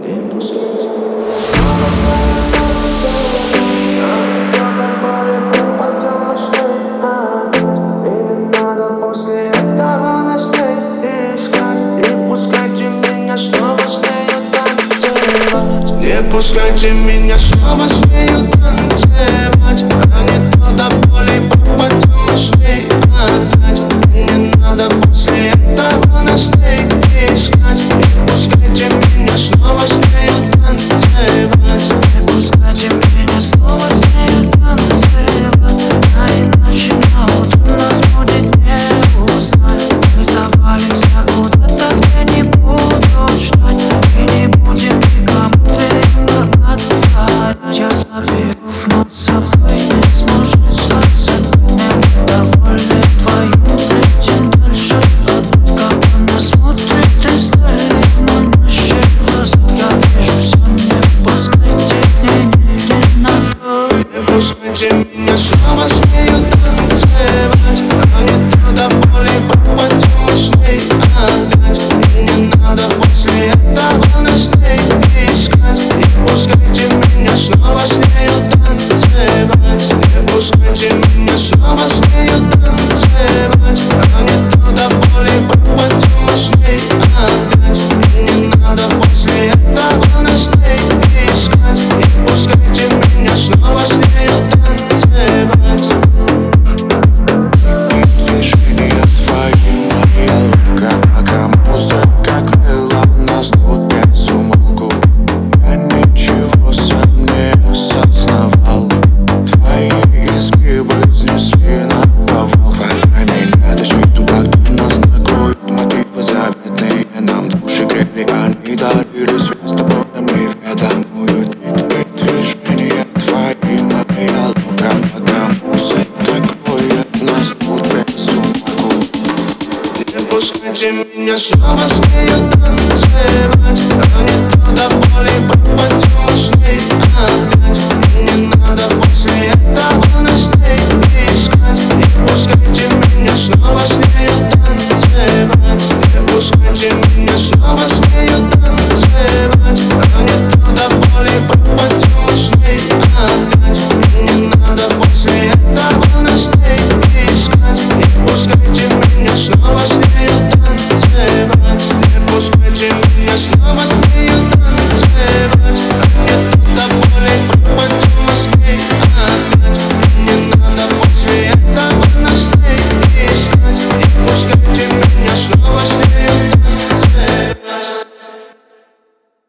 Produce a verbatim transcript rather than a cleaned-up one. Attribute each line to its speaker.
Speaker 1: пускайте меня снова снова танцевать. А до боли попадем ночной опять. И не надо после этого ночей искать. И пускайте меня снова с нею танцевать. Не пускайте меня снова с нею танцевать. А не то до боли попадем